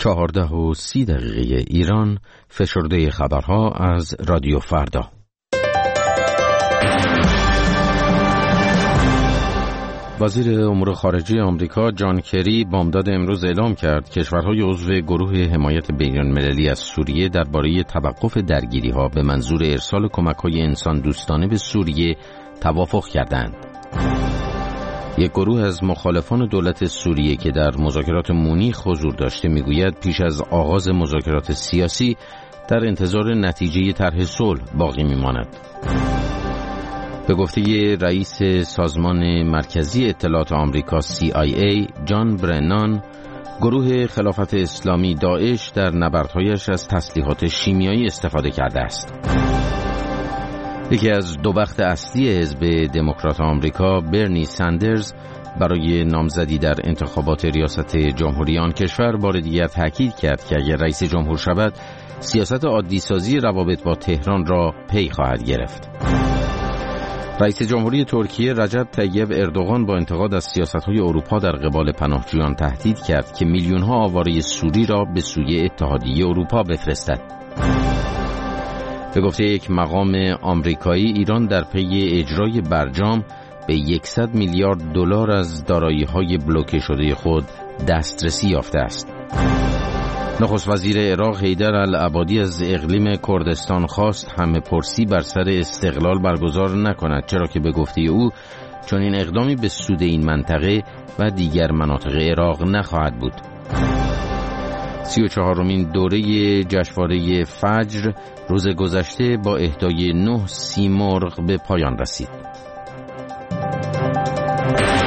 14:30 ایران. فشرده خبرها از رادیو فردا. وزیر امور خارجه آمریکا جان کری بامداد امروز اعلام کرد کشورهای عضو گروه حمایت بین‌المللی از سوریه درباره توقف درگیری‌ها به منظور ارسال کمک‌های انسان دوستانه به سوریه توافق کردند. یک گروه از مخالفان دولت سوریه که در مذاکرات مونیخ حضور داشته میگوید پیش از آغاز مذاکرات سیاسی در انتظار نتیجه طرح صلح باقی میماند. به گفته رئیس سازمان مرکزی اطلاعات آمریکا CIA جان برنان، گروه خلافت اسلامی داعش در نبردهایش از تسلیحات شیمیایی استفاده کرده است. یکی از دو بخت اصلی حزب دموکرات آمریکا برنی سندرز برای نامزدی در انتخابات ریاست جمهوری آن کشور بار دیگر تاکید کرد که اگر رئیس جمهور شود سیاست عادی سازی روابط با تهران را پی خواهد گرفت. رئیس جمهوری ترکیه رجب طیب اردوغان با انتقاد از سیاست‌های اروپا در قبال پناهجویان تهدید کرد که میلیون‌ها آواره سوری را به سوی اتحادیه اروپا بفرستد. به گفته یک مقام آمریکایی، ایران در پی اجرای برجام به 100 میلیارد دلار از دارایی‌های بلوکه شده خود دسترسی یافته است. نخست وزیر عراق حیدر العبادی از اقلیم کردستان خواست همه پرسی بر سر استقلال برگزار نکند، چرا که به گفته او چون این اقدامی به سود این منطقه و دیگر مناطق عراق نخواهد بود. 34مین دوره جشنواره فجر روز گذشته با اهدای 9 سیمرغ به پایان رسید.